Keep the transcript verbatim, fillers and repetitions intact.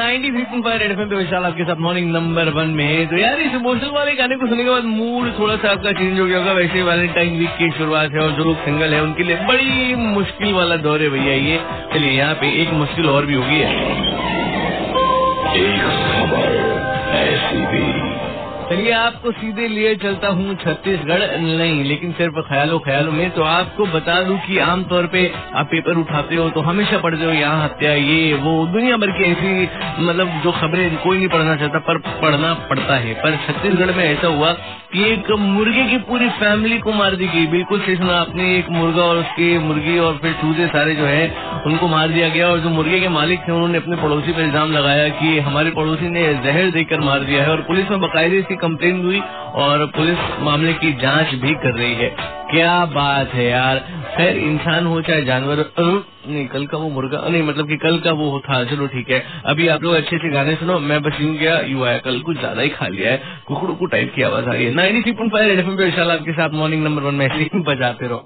Ninety three point five red FM पे विशाल आपके साथ मॉर्निंग नंबर वन में। तो यार इस इमोशनल वाले गाने को सुनने के बाद मूड थोड़ा सा आपका चेंज हो गया होगा। वैसे वैलेंटाइन वीक की शुरुआत है और जो लोग सिंगल है उनके लिए बड़ी मुश्किल वाला दौर है भैया ये। चलिए यहाँ पे एक मुश्किल और भी होगी है। एक खबर ऐसी भी। चलिए आपको सीधे लिए चलता हूँ छत्तीसगढ़, नहीं लेकिन सिर्फ ख्यालों ख्यालों में। तो आपको बता दूं कि आमतौर पे आप पेपर उठाते हो तो हमेशा पढ़ते हो यहाँ हत्या ये वो दुनिया भर की ऐसी मतलब जो खबरें कोई नहीं पढ़ना चाहता पर पढ़ना पड़ता है। पर छत्तीसगढ़ में ऐसा हुआ कि एक मुर्गे की पूरी फैमिली को मार दी गई। बिल्कुल सही सुना आपने, एक मुर्गा और उसकी मुर्गी और फिर चूजे सारे जो है उनको मार दिया गया। और जो मुर्गे के मालिक थे उन्होंने अपने पड़ोसी पर इल्जाम लगाया कि हमारे पड़ोसी ने जहर देकर मार दिया है। और पुलिस में बाकायदे इसकी कंप्लेन हुई और पुलिस मामले की जांच भी कर रही है। क्या बात है यार। खैर इंसान हो चाहे जानवर, नहीं कल का वो मुर्गा नहीं मतलब कि कल का वो था। चलो ठीक है, अभी आप लोग अच्छे से गाने सुनो। मैं बस यूं गया यू आया, कल कुछ ज्यादा ही खा लिया है, कुकड़ू को टाइप की आवाज आ रही है। Ninety three point five red FM पे विशाल आपके साथ मॉर्निंग नंबर वन में बजाते रहो।